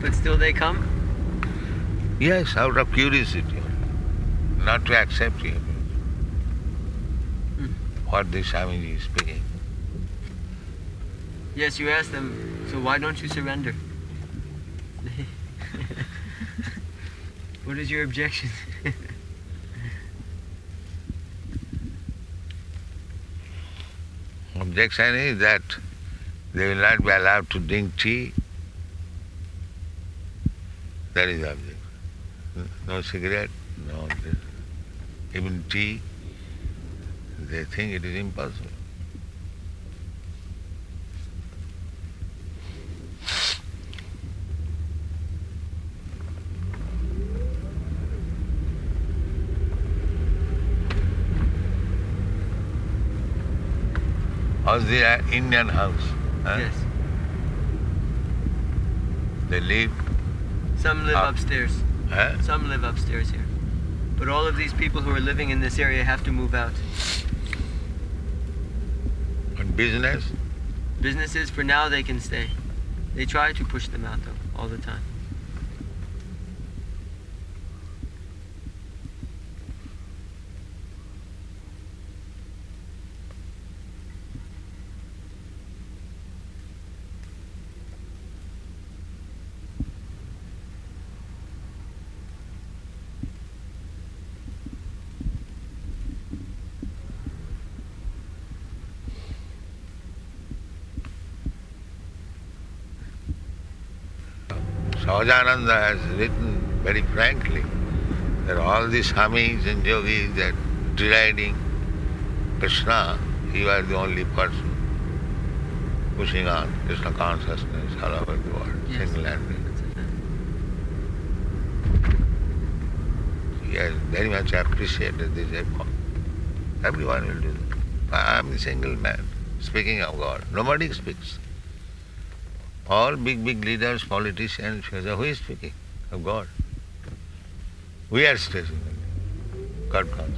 But still they come? Yes, out of curiosity, not to accept you. What the Swamiji is speaking. Yes, you ask them, so why don't you surrender? What is your objection? Objection is that they will not be allowed to drink tea. That is the objection. No cigarette, no even tea. They think it is impossible. How's the Indian house? Huh? Yes. They live. Some live upstairs. Huh? Some live upstairs here. But all of these people who are living in this area have to move out. And business? Businesses, for now, they can stay. They try to push them out, though, all the time. Sahajananda has written very frankly that all these Swamis and yogis that deriding Krishna, he was the only person pushing on Krishna consciousness all over the world, Yes. single-handedly. He has very much appreciated this effort. Everyone will do that. I am a single man speaking of God. Nobody speaks. All big leaders, politicians, who is speaking of God? We are speaking of God consciousness.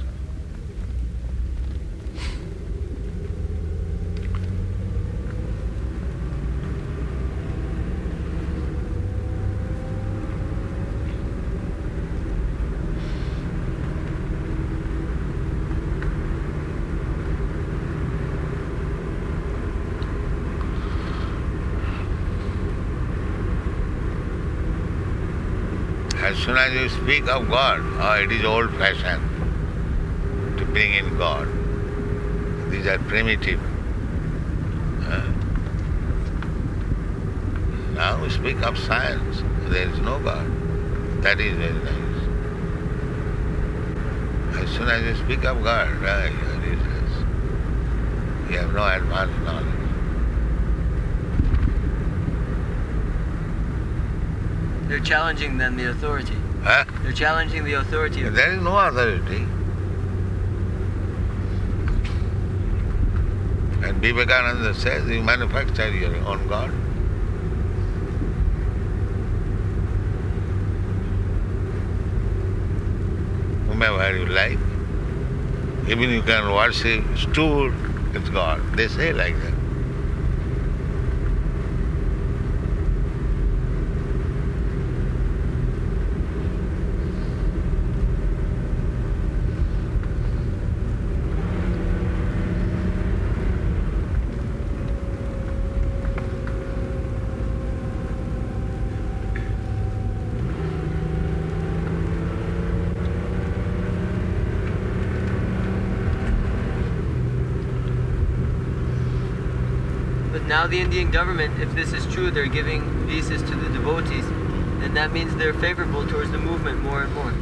As soon as you speak of God, it is old-fashioned to bring in God. These are primitive. Now we speak of science. There is no God. That is very nice. As soon as you speak of God, you are useless. You have no advanced knowledge. They're challenging then the authority. Huh? They're challenging the authority of There is no authority. And Vivekananda says you manufacture your own God. Whomever you like. Even you can worship stool, it's God. They say like that. Now the Indian government, if this is true, they're giving visas to the devotees, and that means they're favorable towards the movement more and more.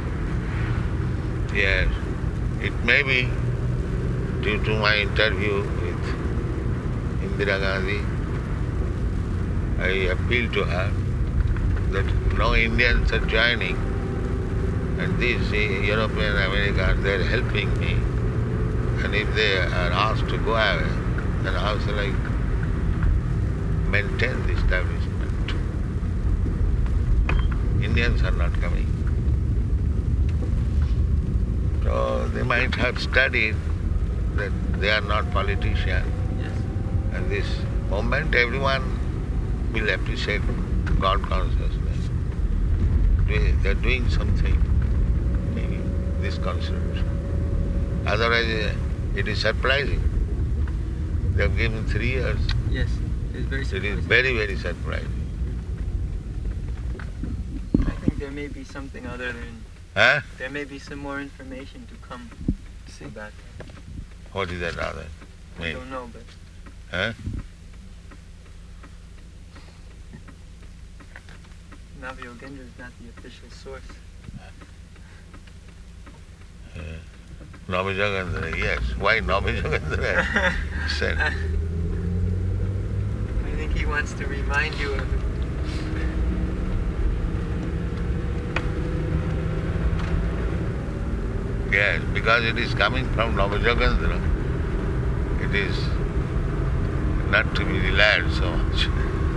Yes, it may be due to my interview with Indira Gandhi. I appeal to her that no Indians are joining, and these European Americans, they are helping me, and if they are asked to go away, then how shall I maintain the establishment? Indians are not coming. So they might have studied that they are not politicians. Yes. And this moment everyone will appreciate God consciousness. They are doing something in this consideration. Otherwise, it is surprising. They have given 3 years. Yes, it's very It surprising. is very, very surprising. I think there may be something other than... Huh? There may be some more information to come about that. What is that other? I don't know, but... Huh? Navayogendra is not the official source. Navajogendra, yes. Why Navajogendra said? I think he wants to remind you of it. Yes, because it is coming from Navajogendra. It is not to be relied so much.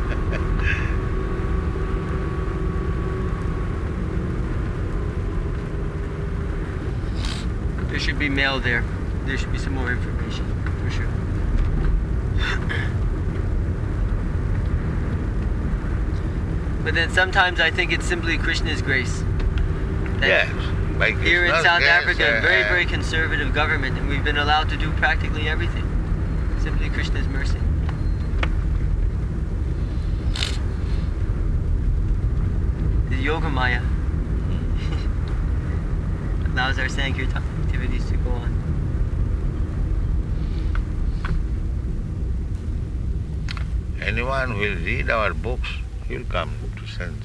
There should be mail there. There should be some more information, for sure. But then sometimes I think it's simply Krishna's grace. That Yes. By here in Krishna's South grace, Africa, a very, very conservative government, and we've been allowed to do practically everything. Simply Krishna's mercy. The Yogamaya allows our Sankirtan activities to go on. Anyone who will read our books, he will come to senses.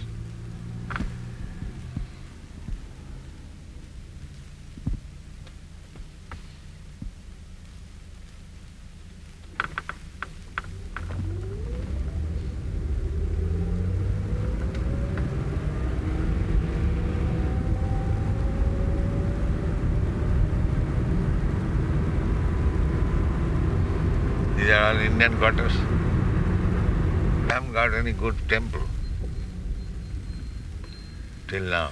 These are all Indian quarters. I haven't got any good temple till now.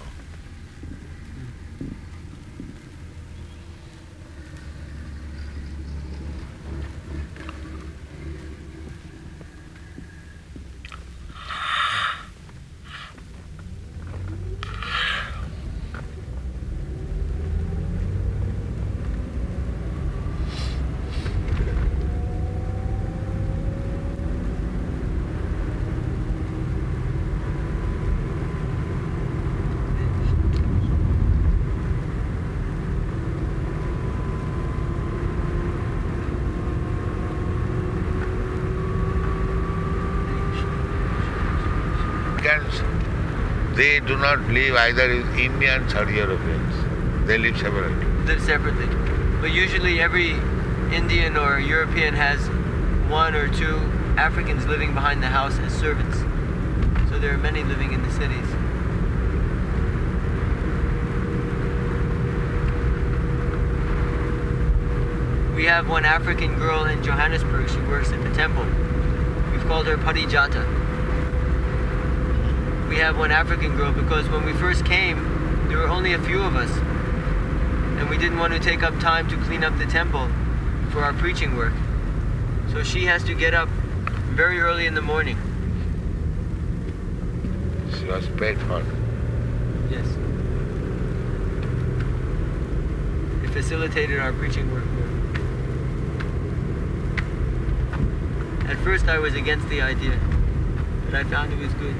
They do not live either with Indians or Europeans. They live separately. Live separately. But usually every Indian or European has 1 or 2 Africans living behind the house as servants. So there are many living in the cities. We have one African girl in Johannesburg. She works at the temple. We've called her Parijata. We have one African girl because when we first came, there were only a few of us. And we didn't want to take up time to clean up the temple for our preaching work. So she has to get up very early in the morning. She was paid for. Yes. It facilitated our preaching work more. At first I was against the idea, but I found it was good.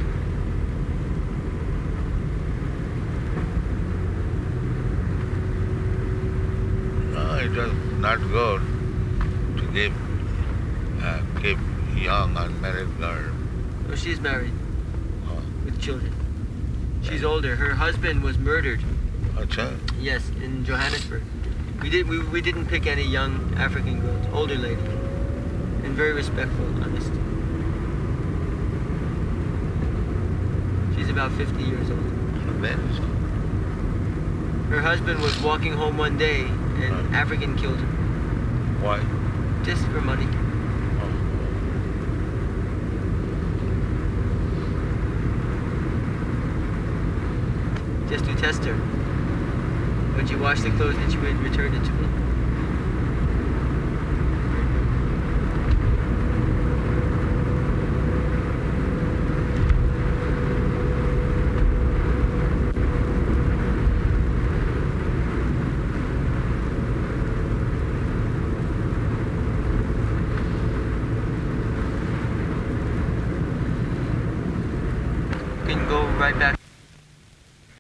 It was not good to keep young unmarried girl. Oh, she's married Oh. with children. She's older. Her husband was murdered. Acha? Yes, in Johannesburg. We didn't pick any young African girls, older lady, and very respectful, honest. She's about 50 years old. Then so. Her husband was walking home one day, and an African killed him, Why? just for money. Just to test her. When she washed the clothes, then she would return it to me. can go right back.